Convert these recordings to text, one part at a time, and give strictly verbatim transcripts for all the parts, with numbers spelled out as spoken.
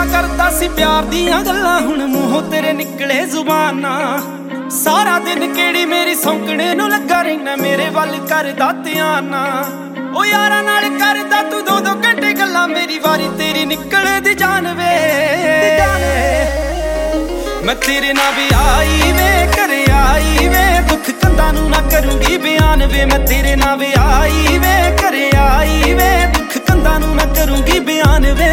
ਕਿੱਦਾਂ ਕਰਦਾ ਸੀ ਪਿਆਰ ਦੀਆਂ ਗੱਲਾਂ ਹੁਣ ਮੂੰਹੋਂ ਤੇਰੇ ਨਿਕਲੇ ਜ਼ੁਬਾਨਾਂ। ਸਾਰਾ ਦਿਨ ਕਿਹੜੀ ਮੇਰੀ ਸੌਂਕਣੇ ਨੂੰ ਲੱਗਾ ਰਹਿਣਾ ਮੇਰੇ ਵੱਲ ਕਰਦਾ ਧਿਆਨ। ਉਹ ਯਾਰਾਂ ਨਾਲ ਕਰਦਾ ਤੂੰ ਦੋ ਦੋ ਘੰਟੇ ਗੱਲਾਂ ਮੇਰੀ ਵਾਰੀ ਤੇਰੀ ਨਿਕਲਦੀ ਜਾਨ ਵੇ। ਮੈਂ ਤੇਰੇ ਨਾਲ ਵੀ ਆਈ ਵੇ ਘਰੇ ਆਈ ਵੇ ਦੁੱਖ ਕੰਧਾਂ ਨੂੰ ਨਾ ਕਰੂੰਗੀ ਬਿਆਨ ਵੇ। ਮੈਂ ਤੇਰੇ ਨਾਲ ਵੀ ਆਈ ਵੇ ਘਰੇ ਆਈ ਵੇ ਦੁੱਖ ਕੰਧਾਂ ਨੂੰ ਨਾ ਕਰੂੰਗੀ ਬਿਆਨ ਵੇ।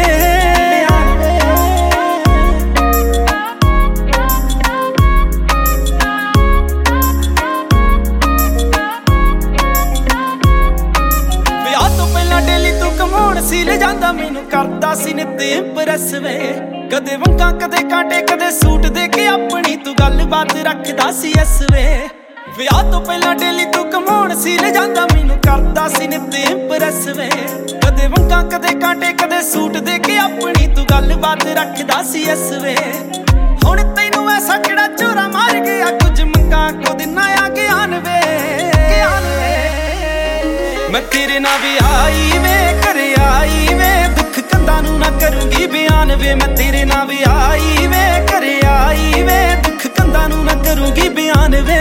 ਸੀ ਲੈ ਜਾਂਦਾ ਮੈਨੂੰ ਕਰਦਾ ਸੀ ਨਿੱਤ ਇੰਪ੍ਰੈਸ ਵੇ। ਕਦੇ ਵੰਗਾ ਕਦੇ ਕਾਂਟੇ ਕਦੇ ਸੂਟ ਦੇ ਕੇ ਆਪਣੀ ਤੂੰ ਗੱਲਬਾਤ ਰੱਖਦਾ ਸੀ ਐਸ ਵੇ। ਵਿਆਹ ਤੋਂ ਪਹਿਲਾਂ ਡੇਲੀ ਤੂੰ ਕਮਾਉਣ ਸੀ ਲੈ ਜਾਂਦਾ ਮੈਨੂੰ ਕਰਦਾ ਸੀ ਨਿੱਤ ਇੰਪ੍ਰੈਸ ਵੇ। ਕਦੇ ਵੰਗਾ ਕਦੇ ਕਾਂਟੇ ਕਦੇ ਸੂਟ ਦੇ ਕੇ ਆਪਣੀ ਤੂੰ ਗੱਲਬਾਤ ਰੱਖਦਾ ਸੀ ਐਸ ਵੇ। ਹੁਣ ਤੈਨੂੰ ਐਸਾ ਕਿਹੜਾ ਚੋਰਾ ਮਾਰ ਗਿਆ ਕੁਝ ਮੰਗਾ ਕੋ ਦਿਨਾ ਆ ਗਿਆਨ ਵੇ। ਮੈਂ ਤੇਰੇ ਨਾਲ ਵੀ ਆਈ ਵੇ ਘਰੇ ਆਈ ਵੇ ਦੁੱਖ ਕੰਧਾਂ ਨੂੰ ਨਾ ਕਰੂੰਗੀ ਬਿਆਨ ਵੇ। ਮੈਂ ਤੇਰੇ ਨਾਲ ਵੀ ਆਈ ਵੇ ਘਰੇ ਆਈ ਵੇ ਦੁੱਖ ਕੰਧਾਂ ਨੂੰ ਨਾ ਕਰੂੰਗੀ ਬਿਆਨ ਵੇ।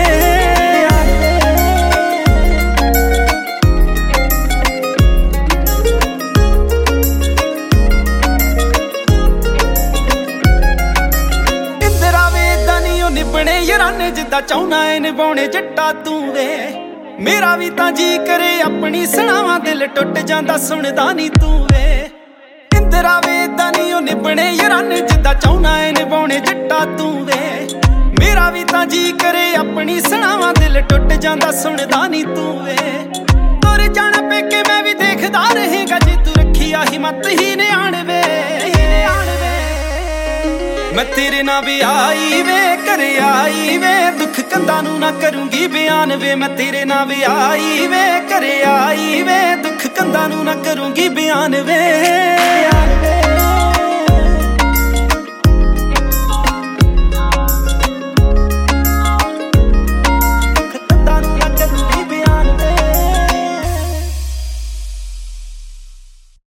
ਇੰਦਰਾ ਵੇ ਏਦਾਂ ਨੀ ਉਹ ਨਿਭਣੇ ਯਾਰਾਨੇ ਜਿੱਦਾਂ ਚਾਹੁੰਦਾ ਏ ਨਿਭਾਉਣੇ ਜੱਟਾ ਤੂੰ ਵੇ। ਮੇਰਾ ਵੀ ਤਾਂ ਜੀ ਕਰੇ ਆਪਣੀ ਸੁਣਾਵਾਂ ਦਿਲ ਟੁੱਟ ਜਾਂਦਾ ਸੁਣਦਾ ਨੀ ਤੂੰ ਵੇ। ਇੰਦਰਾ ਵੇ ਏਦਾਂ ਨੀ ਉਹ ਨਿਭਣੇ ਯਾਰਾਨੇ ਜਿੱਦਾਂ ਚਾਹੁੰਦਾ ਏ ਨਿਭਾਉਣੇ ਜੱਟਾ ਤੂੰ ਵੇ। ਮੇਰਾ ਵੀ ਤਾਂ ਜੀ ਕਰੇ ਆਪਣੀ ਸੁਣਾਵਾਂ ਦਿਲ ਟੁੱਟ ਜਾਂਦਾ ਸੁਣਦਾ ਨੀ ਤੂੰ ਵੇ। ਤੁਰ ਜਾਣਾ ਪੇਕੇ ਮੈਂ ਵੀ ਦੇਖਦਾ ਰਹੇਗਾ ਜੇ ਤੂੰ ਰੱਖੀ ਆ ਹਿੰਮਤ ਹੀ ਨਿਆਣ ਵੇ। ਮੈਂ ਤੇਰੇ ਨਾਲ ਵੀ ਆਈ ਵੇ ਘਰੇ ਆਈ ਵੇ ਦੁੱਖ ਕੰਧਾਂ ਨੂੰ ਨਾ ਕਰੂੰਗੀ ਬਿਆਨ ਵੇ। ਮੈਂ ਤੇਰੇ ਨਾਲ ਵੀ ਆਈ ਵੇ ਘਰੇ ਆਈ ਵੇ ਦੁੱਖ ਕੰਧਾਂ ਨੂੰ ਨਾ ਕਰੂੰਗੀ ਬਿਆਨ ਵੇ।